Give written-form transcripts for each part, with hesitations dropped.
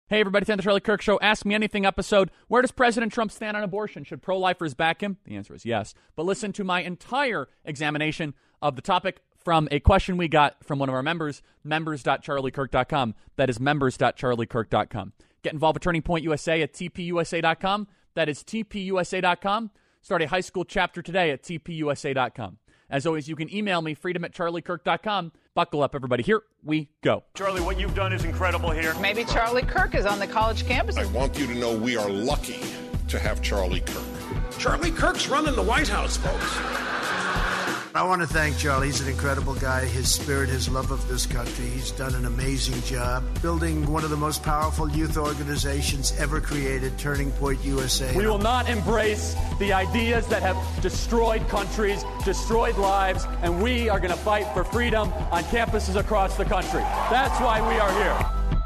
Hey, everybody, it's the Charlie Kirk Show. Ask Me Anything episode. Where does President Trump stand on abortion? Should pro-lifers back him? The answer is yes. But listen to my entire examination of the topic from a question we got from one of our members, members.charliekirk.com. That is members.charliekirk.com. Get involved with Turning Point USA at tpusa.com. That is tpusa.com. Start a high school chapter today at tpusa.com. As always, you can email me, freedom@charliekirk.com. Buckle up, everybody. Here we go. Charlie, what you've done is incredible here. Maybe Charlie Kirk is on the college campus. I want you to know we are lucky to have Charlie Kirk. Charlie Kirk's running the White House, folks. I want to thank Charlie. He's an incredible guy. His spirit, his love of this country. He's done an amazing job building one of the most powerful youth organizations ever created, Turning Point USA. We will not embrace the ideas that have destroyed countries, destroyed lives, and we are going to fight for freedom on campuses across the country. That's why we are here.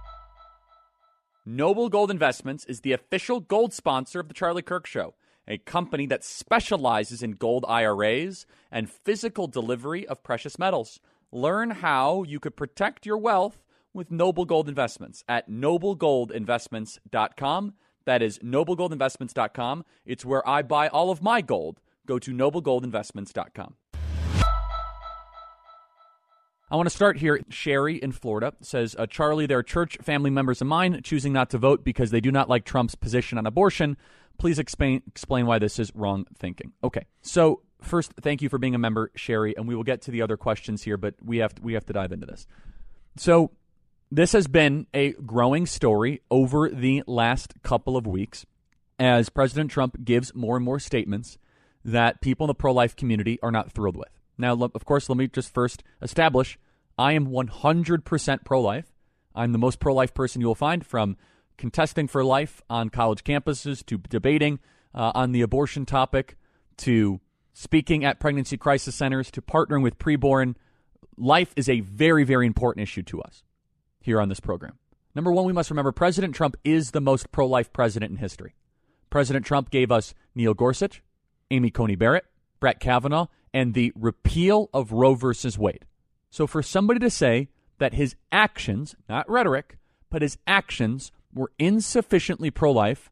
Noble Gold Investments is the official gold sponsor of The Charlie Kirk Show, a company that specializes in gold IRAs and physical delivery of precious metals. Learn how you could protect your wealth with Noble Gold Investments at noblegoldinvestments.com. That is noblegoldinvestments.com. It's where I buy all of my gold. Go to noblegoldinvestments.com. I want to start here. Sherry in Florida says, Charlie, there are church family members of mine choosing not to vote because they do not like Trump's position on abortion. Please explain why this is wrong thinking. Okay, so first, thank you for being a member, Sherry, and we will get to the other questions here, but we have to dive into this. So this has been a growing story over the last couple of weeks as President Trump gives more and more statements that people in the pro-life community are not thrilled with. Now, of course, let me just first establish I am 100% pro-life. I'm the most pro-life person you will find, from contesting for life on college campuses to debating on the abortion topic to speaking at pregnancy crisis centers to partnering with preborn. Life is a very, very important issue to us here on this program. Number one, we must remember President Trump is the most pro-life president in history. President Trump gave us Neil Gorsuch, Amy Coney Barrett, Brett Kavanaugh, and the repeal of Roe versus Wade. So for somebody to say that his actions, not rhetoric, but his actions were insufficiently pro-life,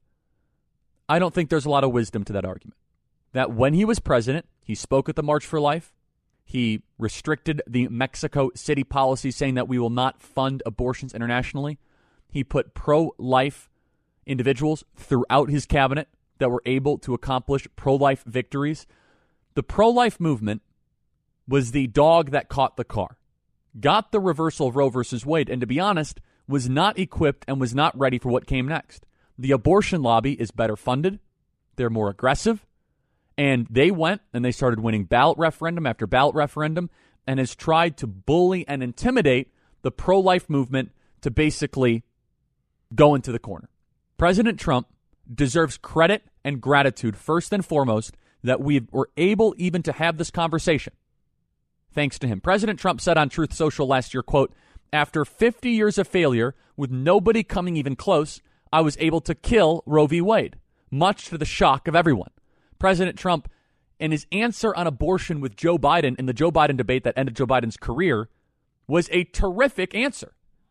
I don't think there's a lot of wisdom to that argument. That when he was president, he spoke at the March for Life. He restricted the Mexico City policy, saying that we will not fund abortions internationally. He put pro-life individuals throughout his cabinet that were able to accomplish pro-life victories. The pro-life movement was the dog that caught the car, got the reversal of Roe versus Wade, and to be honest, was not equipped and was not ready for what came next. The abortion lobby is better funded. They're more aggressive. And they went and they started winning ballot referendum after ballot referendum and has tried to bully and intimidate the pro-life movement to basically go into the corner. President Trump deserves credit and gratitude, first and foremost, that we were able even to have this conversation. Thanks to him. President Trump said on Truth Social last year, quote, "After 50 years of failure, with nobody coming even close, I was able to kill Roe v. Wade, much to the shock of everyone." President Trump, in his answer on abortion with Joe Biden in the Joe Biden debate that ended Joe Biden's career, was a terrific answer.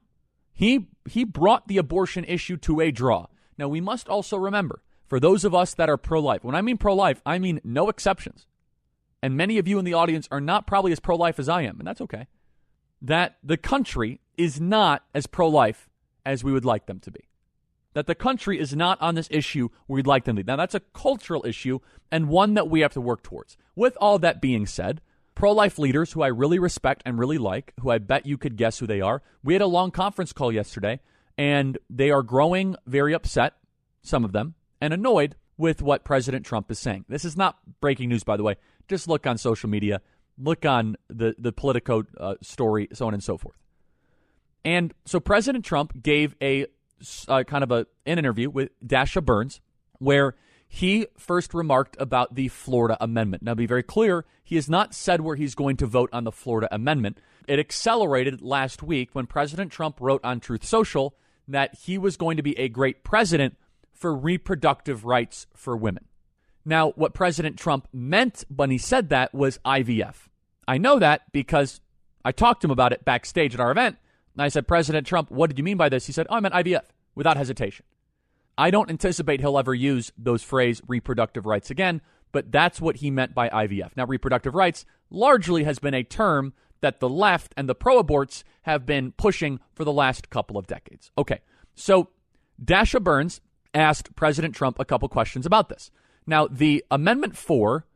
He brought the abortion issue to a draw. Now, we must also remember, for those of us that are pro-life, when I mean pro-life, I mean no exceptions. And many of you in the audience are not probably as pro-life as I am, and that's okay. That the country is not as pro-life as we would like them to be. That the country is not on this issue we'd like them to be. Now, that's a cultural issue and one that we have to work towards. With all that being said, pro-life leaders who I really respect and really like, who I bet you could guess who they are, we had a long conference call yesterday, and they are growing very upset, some of them, and annoyed with what President Trump is saying. This is not breaking news, by the way. Just look on social media. Look on the Politico story, so on and so forth. And so President Trump gave a kind of an interview with Dasha Burns where he first remarked about the Florida Amendment. Now, be very clear, he has not said where he's going to vote on the Florida Amendment. It accelerated last week when President Trump wrote on Truth Social that he was going to be a great president for reproductive rights for women. Now, what President Trump meant when he said that was IVF. I know that because I talked to him about it backstage at our event. And I said, President Trump, what did you mean by this? He said, I meant IVF. without hesitation. I don't anticipate he'll ever use those phrase reproductive rights again, but that's what he meant by IVF. Now, reproductive rights largely has been a term that the left and the pro-aborts have been pushing for the last couple of decades. Okay, so Dasha Burns asked President Trump a couple questions about this. Now, the Amendment 4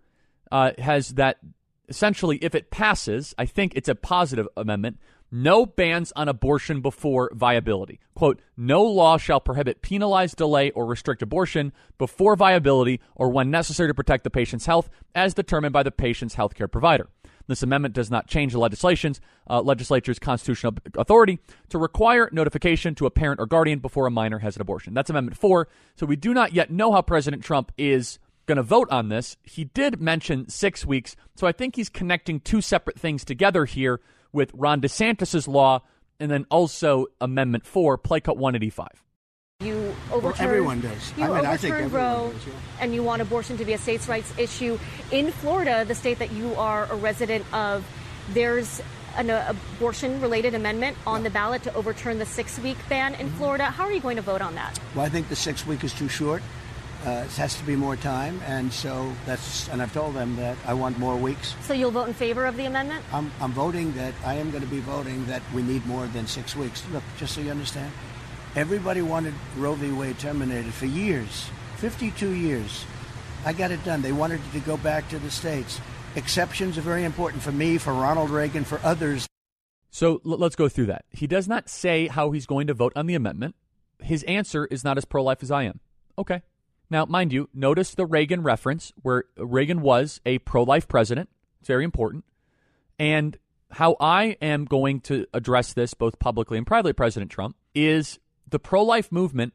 has that essentially, if it passes, I think it's a positive amendment, no bans on abortion before viability. Quote, no law shall prohibit, penalize, delay, or restrict abortion before viability or when necessary to protect the patient's health as determined by the patient's healthcare provider. This amendment does not change the legislature's constitutional authority to require notification to a parent or guardian before a minor has an abortion. That's Amendment 4. So we do not yet know how President Trump is going to vote on this. He did mention 6 weeks, so I think he's connecting two separate things together here with Ron DeSantis' law and then also Amendment 4, Play Cut 185. You overturned, everyone does. I think everyone Roe, does, yeah. And you want abortion to be a states' rights issue. In Florida, the state that you are a resident of, there's an abortion-related amendment on the ballot to overturn the 6-week ban in Florida. How are you going to vote on that? Well, I think the 6 week is too short. It has to be more time, and so and I've told them that I want more weeks. So you'll vote in favor of the amendment? I'm voting that I am going to be voting that we need more than 6 weeks. Look, just so you understand, everybody wanted Roe v. Wade terminated for years, 52 years. I got it done. They wanted it to go back to the states. Exceptions are very important for me, for Ronald Reagan, for others. So let's go through that. He does not say how he's going to vote on the amendment. His answer is not as pro-life as I am. Okay. Now, mind you, notice the Reagan reference where Reagan was a pro-life president. It's very important. And how I am going to address this both publicly and privately, President Trump, is the pro-life movement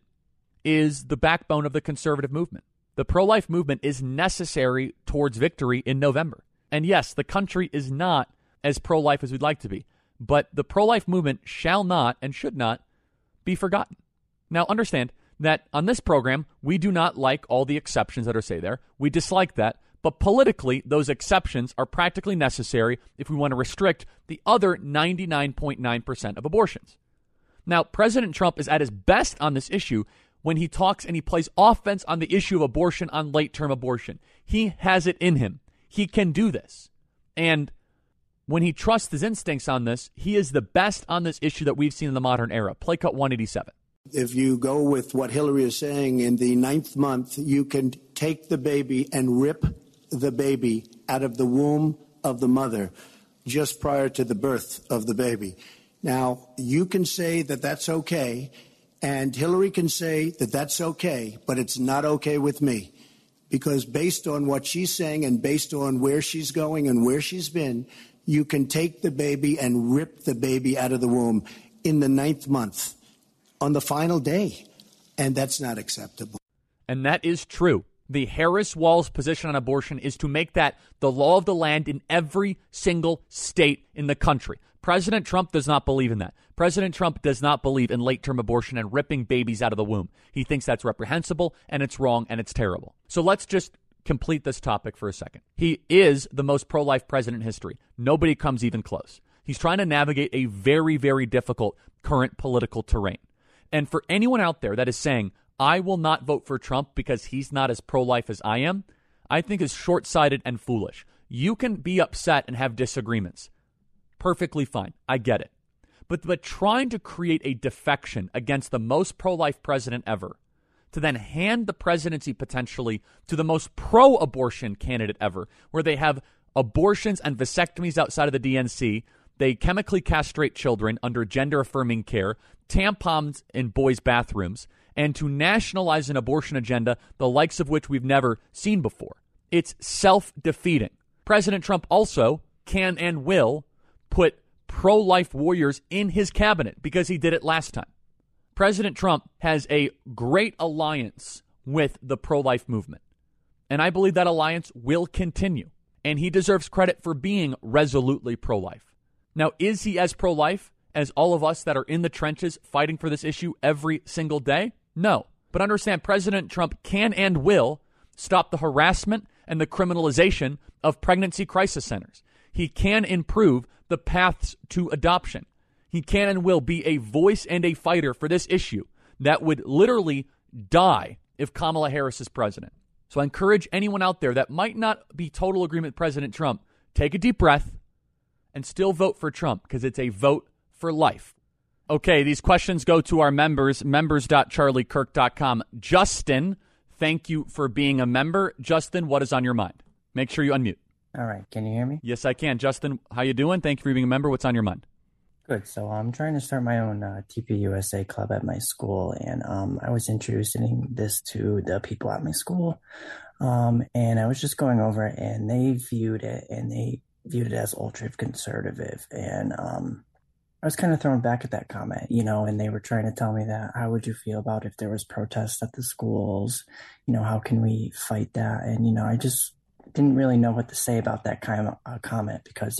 is the backbone of the conservative movement. The pro-life movement is necessary towards victory in November. And yes, the country is not as pro-life as we'd like to be, but the pro-life movement shall not and should not be forgotten. Now, understand that on this program, we do not like all the exceptions that are say there. We dislike that. But politically, those exceptions are practically necessary if we want to restrict the other 99.9% of abortions. Now, President Trump is at his best on this issue when he talks and he plays offense on the issue of abortion, on late-term abortion. He has it in him. He can do this. And when he trusts his instincts on this, he is the best on this issue that we've seen in the modern era. Play cut 187. If you go with what Hillary is saying, in the 9th month, you can take the baby and rip the baby out of the womb of the mother just prior to the birth of the baby. Now, you can say that that's okay, and Hillary can say that that's okay, but it's not okay with me. Because based on what she's saying and based on where she's going and where she's been, you can take the baby and rip the baby out of the womb in the 9th month on the final day. And that's not acceptable. And that is true. The Harris-Walz position on abortion is to make that the law of the land in every single state in the country. President Trump does not believe in that. President Trump does not believe in late-term abortion and ripping babies out of the womb. He thinks that's reprehensible, and it's wrong, and it's terrible. So let's just complete this topic for a second. He is the most pro-life president in history. Nobody comes even close. He's trying to navigate a very, very difficult current political terrain. And for anyone out there that is saying, I will not vote for Trump because he's not as pro-life as I am, I think is short-sighted and foolish. You can be upset and have disagreements. Perfectly fine. I get it. But trying to create a defection against the most pro-life president ever, to then hand the presidency potentially to the most pro-abortion candidate ever, where they have abortions and vasectomies outside of the DNC, they chemically castrate children under gender-affirming care, tampons in boys' bathrooms, and to nationalize an abortion agenda, the likes of which we've never seen before. It's self-defeating. President Trump also can and will put pro-life warriors in his cabinet because he did it last time. President Trump has a great alliance with the pro-life movement, and I believe that alliance will continue, and he deserves credit for being resolutely pro-life. Now, is he as pro-life as all of us that are in the trenches fighting for this issue every single day? No. But understand, President Trump can and will stop the harassment and the criminalization of pregnancy crisis centers. He can improve the paths to adoption. He can and will be a voice and a fighter for this issue that would literally die if Kamala Harris is president. So I encourage anyone out there that might not be total agreement with President Trump, take a deep breath and still vote for Trump, because it's a vote for life. Okay, these questions go to our members, members.charliekirk.com. Justin, thank you for being a member. Justin, what is on your mind? Make sure you unmute. All right. Can you hear me? Yes, I can. Justin, how you doing? Thank you for being a member. What's on your mind? Good. So I'm trying to start my own TPUSA club at my school, and I was introducing this to the people at my school, and I was just going over it, and they viewed it as ultra conservative, and I was kind of thrown back at that comment, and they were trying to tell me that, how would you feel about if there was protests at the schools? How can we fight that? And, I just didn't really know what to say about that kind of comment, because,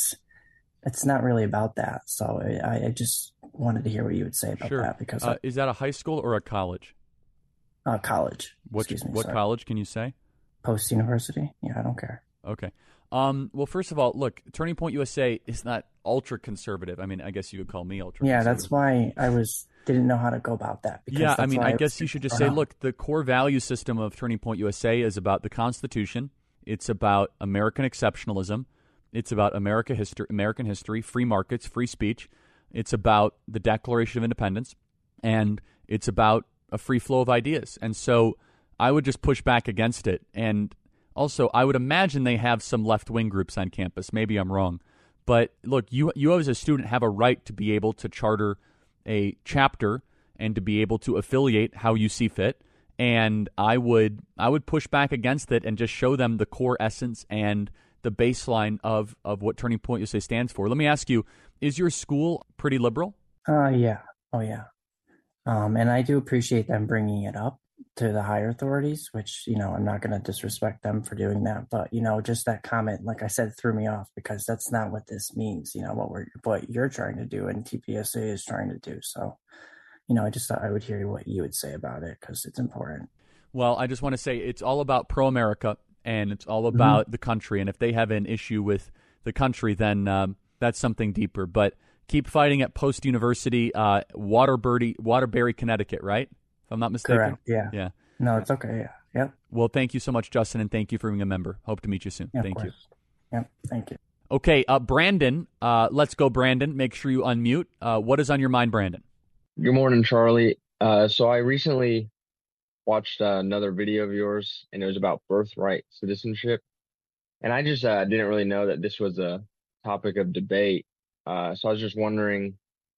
it's not really about that. So I just wanted to hear what you would say about that. Because is that a high school or a college? College. What college can you say? Post University. Yeah, I don't care. Okay. Well, first of all, look, Turning Point USA is not ultra conservative. I mean, I guess you would call me ultra conservative. Yeah, that's why I didn't know how to go about that. I guess you should just say, look, the core value system of Turning Point USA is about the Constitution. It's about American exceptionalism. It's about American history, free markets, free speech. It's about the Declaration of Independence, and it's about a free flow of ideas. And so I would just push back against it. And also, I would imagine they have some left-wing groups on campus. Maybe I'm wrong. But look, you as a student have a right to be able to charter a chapter and to be able to affiliate how you see fit. And I would push back against it and just show them the core essence and the baseline of what Turning Point USA stands for. Let me ask you, is your school pretty liberal? Yeah. Oh, yeah. And I do appreciate them bringing it up to the higher authorities, which, I'm not going to disrespect them for doing that. But, just that comment, like I said, threw me off, because that's not what this means, what you're trying to do and TPSA is trying to do. So, I just thought I would hear what you would say about it, because it's important. Well, I just want to say it's all about pro-America, and it's all about the country. And if they have an issue with the country, then that's something deeper. But keep fighting at Post University, Waterbury, Connecticut, right? If I'm not mistaken. Correct. Yeah. Yeah. No, it's okay. Yeah. Yep. Well, thank you so much, Justin, and thank you for being a member. Hope to meet you soon. Yeah, thank you. Yep. Thank you. Okay, Brandon. Let's go, Brandon. Make sure you unmute. What is on your mind, Brandon? Good morning, Charlie. So I recently watched another video of yours, and it was about birthright citizenship. And I just didn't really know that this was a topic of debate. So I was just wondering,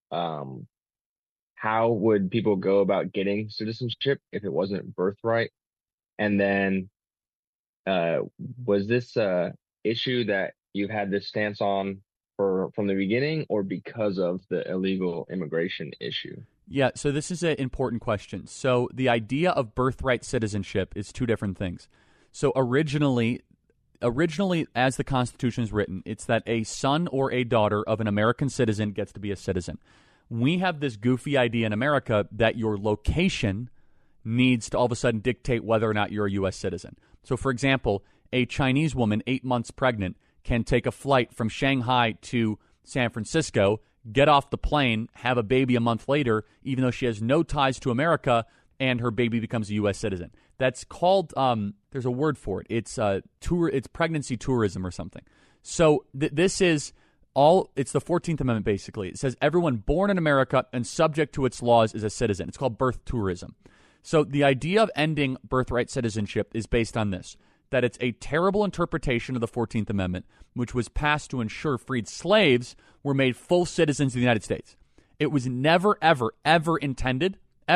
how would people go about getting citizenship if it wasn't birthright? And then was this issue that you've had this stance on from the beginning, or because of the illegal immigration issue? Yeah, so this is an important question. So the idea of birthright citizenship is two different things. So originally, as the Constitution is written, it's that a son or a daughter of an American citizen gets to be a citizen. We have this goofy idea in America that your location needs to all of a sudden dictate whether or not you're a U.S. citizen. So, for example, a Chinese woman 8 months pregnant can take a flight from Shanghai to San Francisco, get off the plane, have a baby a month later, even though she has no ties to America, and her baby becomes a U.S. citizen. That's called, there's a word for it. It's pregnancy tourism or something. So this is it's the 14th Amendment, basically. It says everyone born in America and subject to its laws is a citizen. It's called birth tourism. So the idea of ending birthright citizenship is based on this, that it's a terrible interpretation of the 14th Amendment, which was passed to ensure freed slaves were made full citizens of the United States. It was never, ever, ever intended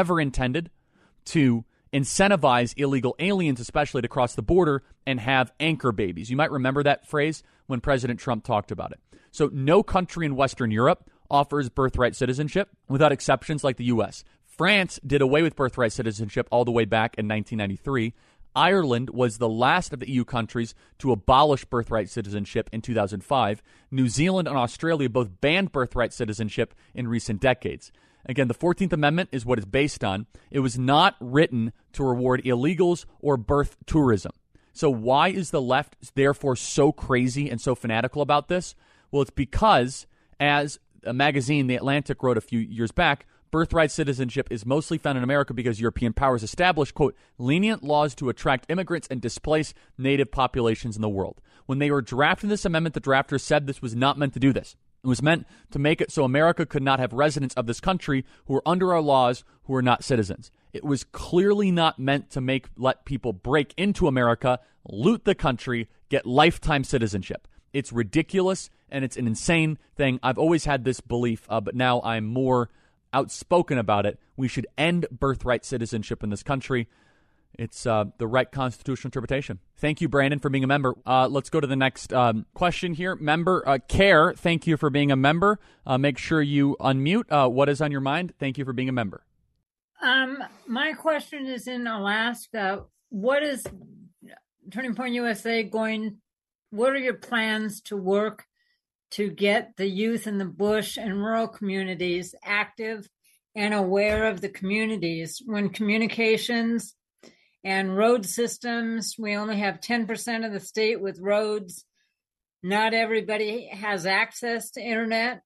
to incentivize illegal aliens, especially to cross the border and have anchor babies. You might remember that phrase when President Trump talked about it. So no country in Western Europe offers birthright citizenship, without exceptions like the U.S. France did away with birthright citizenship all the way back in 1993. Ireland was the last of the EU countries to abolish birthright citizenship in 2005. New Zealand and Australia both banned birthright citizenship in recent decades. Again, the 14th Amendment is what it's based on. It was not written to reward illegals or birth tourism. So why is the left therefore so crazy and so fanatical about this? Well, it's because, as a magazine, The Atlantic, wrote a few years back, Birthright citizenship is mostly found in America because European powers established, quote, lenient laws to attract immigrants and displace native populations in the world. When they were drafting this amendment, the drafters said this was not meant to do this. It was meant to make it so America could not have residents of this country who are under our laws who are not citizens. It was clearly not meant to let people break into America, loot the country, get lifetime citizenship. It's ridiculous, and it's an insane thing. I've always had this belief, but now I'm more outspoken about it. We should end birthright citizenship in this country. It's the right constitutional interpretation. Thank you, Brandon, for being a member. Let's go to the next question here. Member Care, thank you for being a member. Make sure you unmute. What is on your mind? Thank you for being a member. My question is in Alaska. What is Turning Point USA what are your plans to work to get the youth in the bush and rural communities active and aware of the communities when communications and road systems, we only have 10% of the state with roads. Not everybody has access to internet.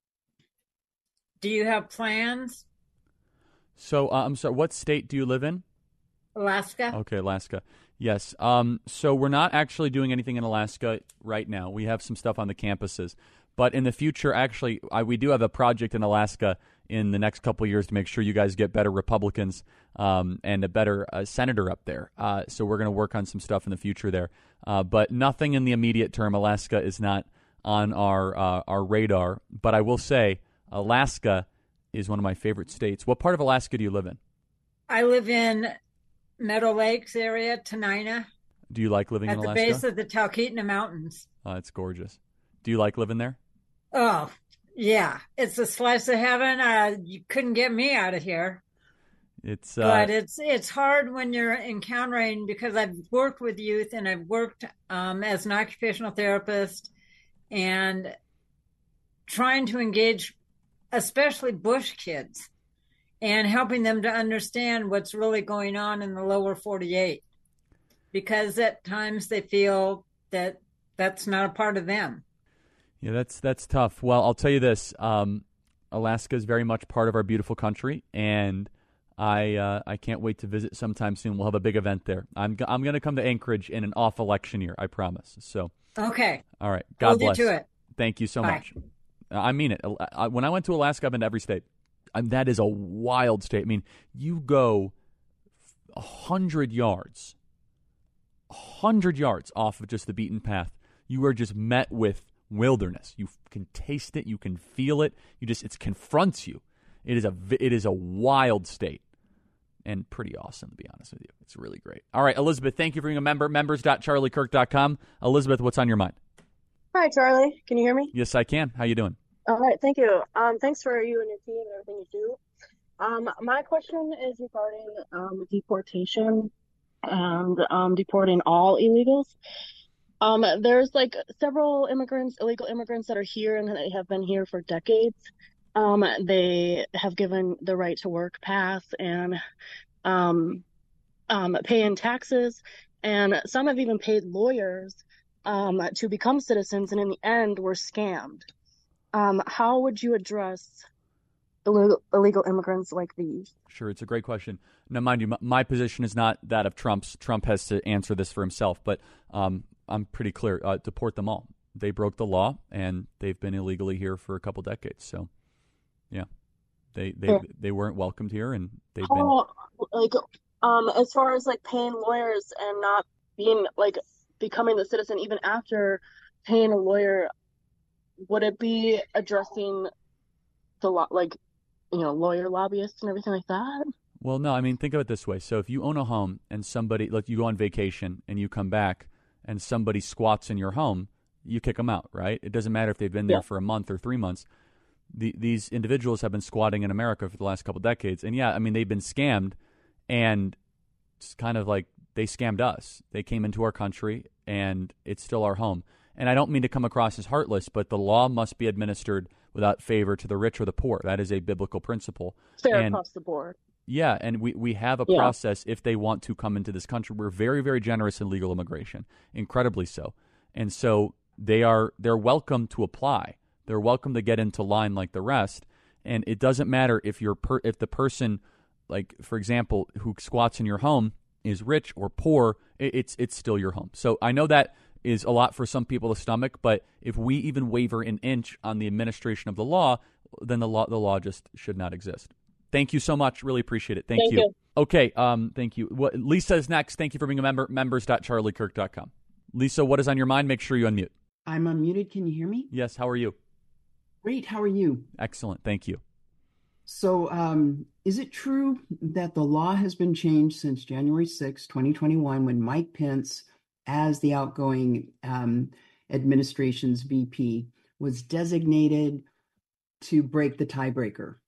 Do you have plans? So, I'm sorry, what state do you live in? Alaska. Okay, Alaska. Yes. So we're not actually doing anything in Alaska right now. We have some stuff on the campuses. But in the future, actually, we do have a project in Alaska in the next couple of years to make sure you guys get better Republicans and a better senator up there. So we're going to work on some stuff in the future there. But nothing in the immediate term. Alaska is not on our radar. But I will say Alaska is one of my favorite states. What part of Alaska do you live in? I live in Meadow Lakes area, Tenina. Do you like living in Alaska? At the base of the Talkeetna Mountains. Oh, it's gorgeous. Do you like living there? Oh, yeah. It's a slice of heaven. You couldn't get me out of here. But it's hard when you're encountering, because I've worked with youth and I've worked as an occupational therapist and trying to engage especially bush kids and helping them to understand what's really going on in the lower 48, because at times they feel that that's not a part of them. Yeah, that's tough. Well, I'll tell you this. Alaska is very much part of our beautiful country, and I can't wait to visit sometime soon. We'll have a big event there. I'm going to come to Anchorage in an off election year, I promise. So okay. All right. God bless. You to it. Thank you so Bye. much. I mean it. When I went to Alaska, I've been to every state. That is a wild state. I mean, you go 100 yards off of just the beaten path. You are just met with wilderness. You can taste it. You can feel it. It confronts you. It is a wild state and pretty awesome, to be honest with you. It's really great. All right, Elizabeth, thank you for being a member. Members.charliekirk.com. Elizabeth, what's on your mind? Hi, Charlie. Can you hear me? Yes, I can. How you doing? All right, thank you. Thanks for you and your team and everything you do. My question is regarding deportation and deporting all illegals. There's several illegal immigrants that are here and they have been here for decades. They have given the right to work pass and paying taxes, and some have even paid lawyers to become citizens, and in the end were scammed. How would you address illegal immigrants like these? Sure, it's a great question. Now, mind you, my position is not that of Trump's. Trump has to answer this for himself, but I'm pretty clear. Deport them all. They broke the law, and they've been illegally here for a couple decades. So, yeah, they weren't welcomed here, and they've been as far as paying lawyers and not being becoming the citizen even after paying a lawyer. Would it be addressing the lawyer lobbyists and everything like that? Well, no. I mean, think of it this way. So if you own a home and somebody, you go on vacation and you come back and somebody squats in your home, you kick them out, right? It doesn't matter if they've been there for a month or 3 months. These individuals have been squatting in America for the last couple of decades. And yeah, I mean, they've been scammed, and it's kind of like they scammed us. They came into our country and it's still our home. And I don't mean to come across as heartless, but the law must be administered without favor to the rich or the poor. That is a biblical principle. Fair across the board. Yeah, and we have a process if they want to come into this country. We're very, very generous in legal immigration, incredibly so. And so they're welcome to apply. They're welcome to get into line like the rest. And it doesn't matter if if the person, like, for example, who squats in your home is rich or poor, it's still your home. So I know that is a lot for some people to stomach, but if we even waver an inch on the administration of the law, then the law just should not exist. Thank you so much. Really appreciate it. Thank you. Okay, thank you. Lisa is next. Thank you for being a member. Members.charliekirk.com. Lisa, what is on your mind? Make sure you unmute. I'm unmuted. Can you hear me? Yes. How are you? Great. How are you? Excellent. Thank you. So is it true that the law has been changed since January 6, 2021, when Mike Pence, as the outgoing administration's VP, was designated to break the tiebreaker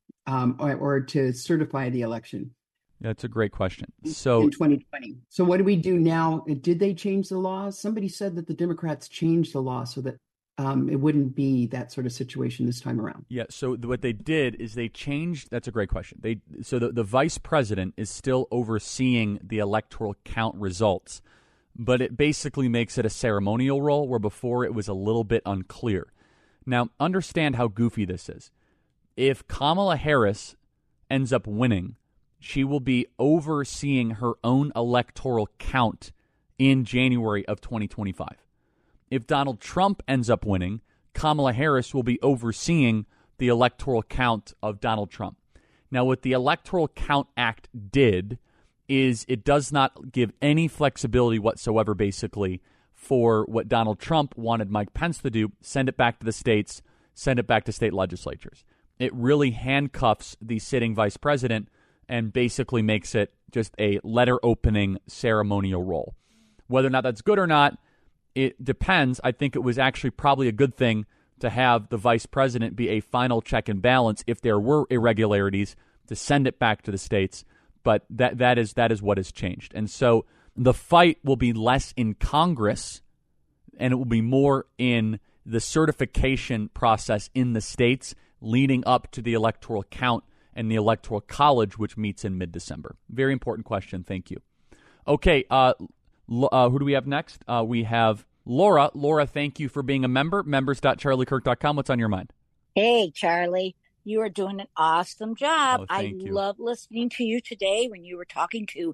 or to certify the election? That's a great question. So in 2020. So what do we do now? Did they change the law? Somebody said that the Democrats changed the law so that it wouldn't be that sort of situation this time around. Yeah. So what they did is they changed. That's a great question. So the vice president is still overseeing the electoral count results, but it basically makes it a ceremonial role where before it was a little bit unclear. Now, understand how goofy this is. If Kamala Harris ends up winning, she will be overseeing her own electoral count in January of 2025. If Donald Trump ends up winning, Kamala Harris will be overseeing the electoral count of Donald Trump. Now, what the Electoral Count Act did is it does not give any flexibility whatsoever, basically, for what Donald Trump wanted Mike Pence to do, send it back to the states, send it back to state legislatures. It really handcuffs the sitting vice president and basically makes it just a letter-opening ceremonial role. Whether or not that's good or not, it depends. I think it was actually probably a good thing to have the vice president be a final check and balance if there were irregularities, to send it back to the states. But that is what has changed. And so the fight will be less in Congress, and it will be more in the certification process in the states leading up to the electoral count and the Electoral College, which meets in mid-December. Very important question. Thank you. Okay, who do we have next? We have Laura. Laura, thank you for being a member. Members.charliekirk.com. What's on your mind? Hey, Charlie. You are doing an awesome job. Thank you. Love listening to you today when you were talking to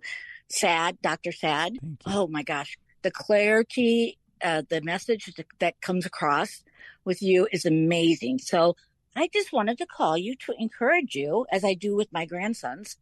Dr. Sad. Oh, my gosh. The clarity, the message that comes across with you is amazing. So I just wanted to call you to encourage you, as I do with my grandsons,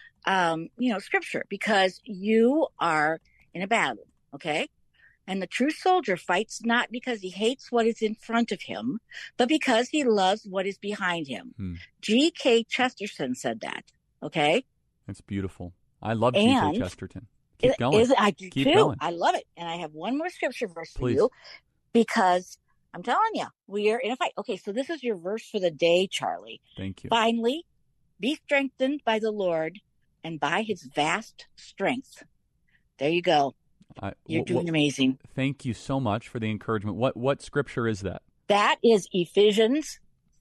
scripture, because you are in a battle, okay? And the true soldier fights not because he hates what is in front of him, but because he loves what is behind him. G.K. Chesterton said that, okay? That's beautiful. I love G.K. Chesterton. Keep going. I do Keep too. going. I love it. And I have one more scripture verse for Please. you, because I'm telling you, we are in a fight. Okay, so this is your verse for the day, Charlie. Thank you. Finally, be strengthened by the Lord and by his vast strength. There you go. You're doing amazing. Thank you so much for the encouragement. What scripture is that? That is Ephesians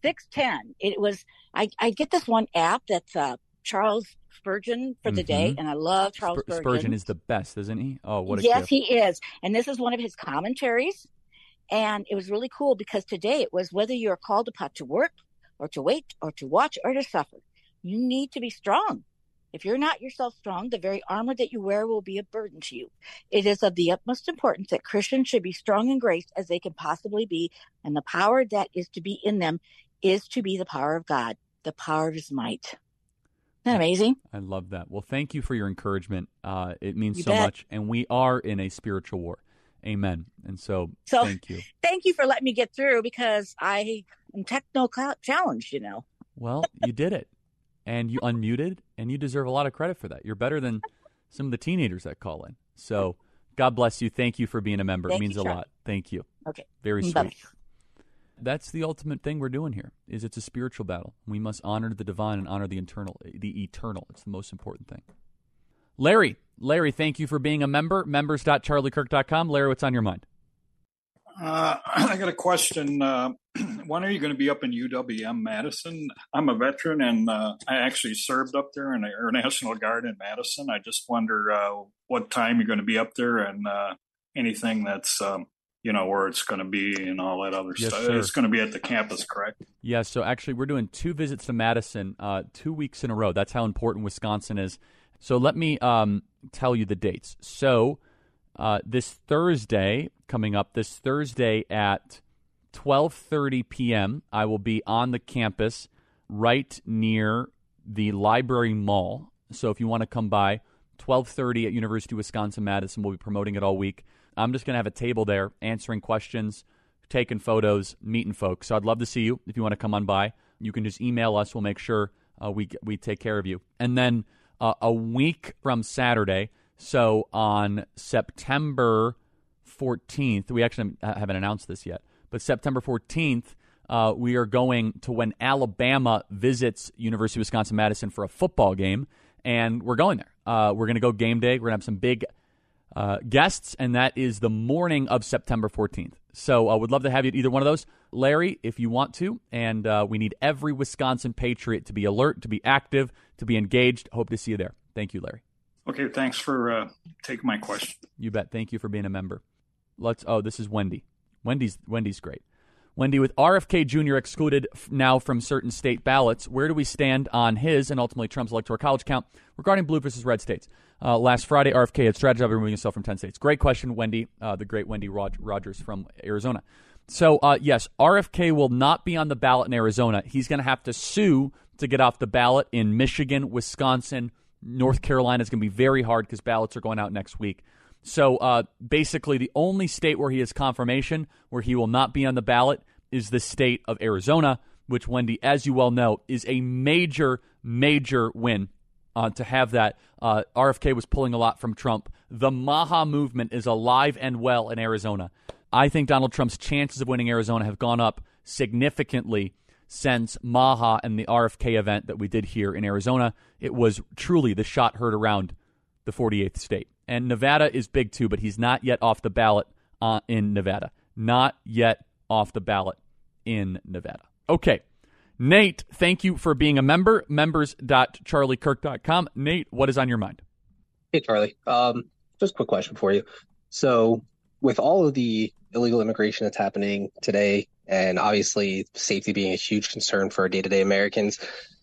6:10. It was I get this one app that's Charles Spurgeon for the day, and I love Charles Spurgeon. Spurgeon is the best, isn't he? Oh, what a yes, gift. he is. And this is one of his commentaries. And it was really cool because today it was whether you're called upon to work or to wait or to watch or to suffer, you need to be strong. If you're not yourself strong, the very armor that you wear will be a burden to you. It is of the utmost importance that Christians should be strong in grace as they can possibly be, and the power that is to be in them is to be the power of God, the power of his might. Isn't that amazing? I love that. Well, thank you for your encouragement. It means You so bet. much, and we are in a spiritual war. Amen. And so thank you. Thank you for letting me get through, because I am techno challenged, Well, you did it. And you unmuted, and you deserve a lot of credit for that. You're better than some of the teenagers that call in. So God bless you. Thank you for being a member. Thank it means you, a Charlie. lot. Thank you. Okay. Very sweet. Bye. That's the ultimate thing we're doing here, is it's a spiritual battle. We must honor the divine and honor the eternal. It's the most important thing. Larry, thank you for being a member. Members.charliekirk.com. Larry, what's on your mind? I got a question. When are you going to be up in UWM-Madison? I'm a veteran, and I actually served up there in the Air National Guard in Madison. I just wonder what time you're going to be up there, and anything that's where it's going to be and all that other Yes, stuff. sir. It's going to be at the campus, correct? Yeah, so actually we're doing 2 visits to Madison 2 weeks in a row. That's how important Wisconsin is. So let me tell you the dates. So this Thursday, coming up, this Thursday at 12:30 p.m., I will be on the campus right near the Library Mall. So if you want to come by, 12:30 at University of Wisconsin-Madison. We'll be promoting it all week. I'm just going to have a table there answering questions, taking photos, meeting folks. So I'd love to see you if you want to come on by. You can just email us. We'll make sure we take care of you. And then a week from Saturday, so on September 14th, we actually haven't announced this yet, but September 14th, we are going to when Alabama visits University of Wisconsin-Madison for a football game, and we're going there. We're going to go game day. We're going to have some big guests, and that is the morning of September 14th. So I would love to have you at either one of those. Larry, if you want to, and we need every Wisconsin Patriot to be alert, to be active, to be engaged. Hope to see you there. Thank you, Larry. Okay, thanks for taking my question. You bet. Thank you for being a member. This is Wendy. Wendy's great. Wendy, with RFK Jr. excluded now from certain state ballots, where do we stand on his and ultimately Trump's electoral college count regarding blue versus red states? Last Friday, RFK had strategized about removing himself from 10 states. Great question, Wendy, the great Wendy Rogers from Arizona. So, yes, RFK will not be on the ballot in Arizona. He's going to have to sue to get off the ballot in Michigan, Wisconsin, North Carolina. Is going to be very hard because ballots are going out next week. So basically the only state where he has confirmation where he will not be on the ballot is the state of Arizona, which, Wendy, as you well know, is a major, major win to have that. RFK was pulling a lot from Trump. The Maha movement is alive and well in Arizona. I think Donald Trump's chances of winning Arizona have gone up significantly since Maha and the RFK event that we did here in Arizona. It was truly the shot heard around the 48th state. And Nevada is big too, but he's not yet off the ballot in Nevada. Not yet off the ballot in Nevada. Okay. Nate, thank you for being a member. Members.charliekirk.com. Nate, what is on your mind? Hey, Charlie. Just a quick question for you. So with all of the illegal immigration that's happening today, and obviously safety being a huge concern for day-to-day Americans,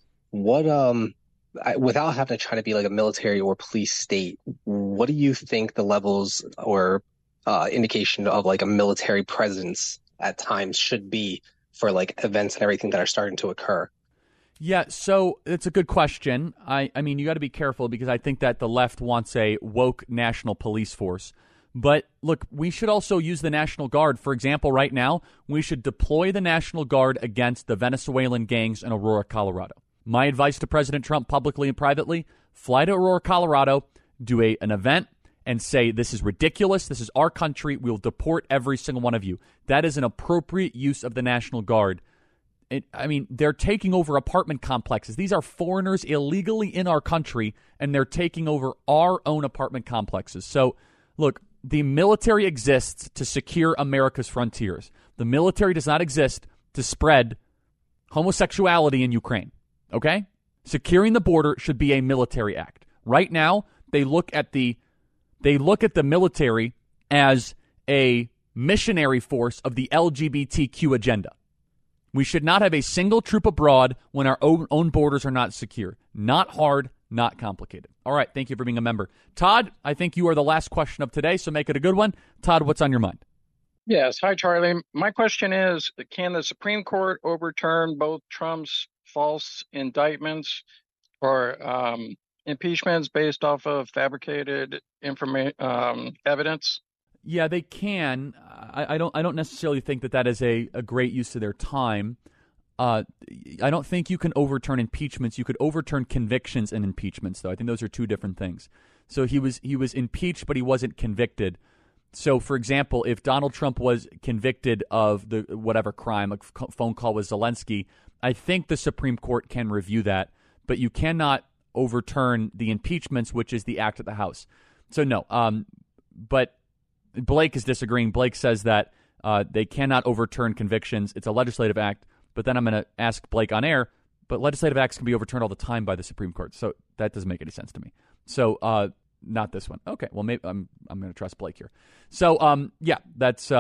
without having to try to be like a military or police state, what do you think the levels or indication of like a military presence at times should be for like events and everything that are starting to occur? Yeah, so it's a good question. I mean, you got to be careful because I think that the left wants a woke national police force. But look, we should also use the National Guard. For example, right now, we should deploy the National Guard against the Venezuelan gangs in Aurora, Colorado. My advice to President Trump publicly and privately, fly to Aurora, Colorado, do an event, and say, this is ridiculous, this is our country, we'll deport every single one of you. That is an appropriate use of the National Guard. They're taking over apartment complexes. These are foreigners illegally in our country, and they're taking over our own apartment complexes. So, look, the military exists to secure America's frontiers. The military does not exist to spread homosexuality in Ukraine. Okay? Securing the border should be a military act. Right now, they look at the military as a missionary force of the LGBTQ agenda. We should not have a single troop abroad when our own borders are not secure. Not hard, not complicated. All right, thank you for being a member. Todd, I think you are the last question of today, so make it a good one. Todd, what's on your mind? Yes. Hi, Charlie. My question is, can the Supreme Court overturn both Trump's false indictments or impeachments based off of fabricated evidence? Yeah, they can. I don't necessarily think that is a great use of their time. I don't think you can overturn impeachments. You could overturn convictions and impeachments, though. I think those are two different things. So he was impeached, but he wasn't convicted. So, for example, if Donald Trump was convicted of the whatever crime, a phone call with Zelensky, I think the Supreme Court can review that, but you cannot overturn the impeachments, which is the act of the House. So, no. But Blake is disagreeing. Blake says that they cannot overturn convictions. It's a legislative act. But then I'm going to ask Blake on air, but legislative acts can be overturned all the time by the Supreme Court. So that doesn't make any sense to me. So not this one. Okay, well, maybe I'm going to trust Blake here. So, yeah, that's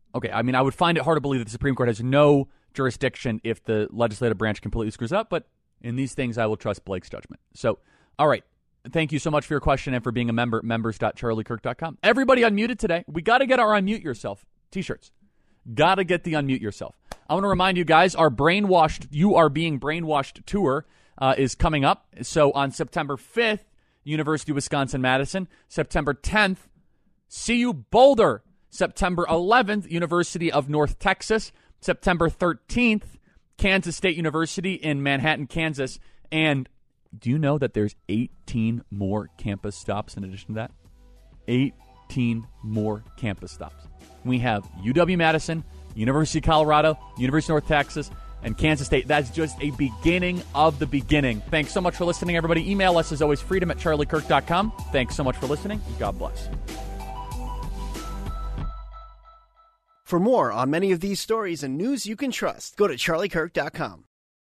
Okay, I mean, I would find it hard to believe that the Supreme Court has no jurisdiction if the legislative branch completely screws up, but in these things, I will trust Blake's judgment. So, all right. Thank you so much for your question and for being a member, members.charliekirk.com. Everybody unmuted today. We got to get our Unmute Yourself t-shirts. Got to get the Unmute Yourself. I want to remind you guys, our Brainwashed, You Are Being Brainwashed tour is coming up. So on September 5th, University of Wisconsin-Madison. September 10th, CU Boulder. September 11th, University of North Texas. September 13th, Kansas State University in Manhattan, Kansas. And do you know that there's 18 more campus stops in addition to that? 18 more campus stops. We have UW-Madison, University of Colorado, University of North Texas, and Kansas State. That's just a beginning of the beginning. Thanks so much for listening, everybody. Email us, as always, freedom@charliekirk.com. Thanks so much for listening. God bless. For more on many of these stories and news you can trust, go to charliekirk.com.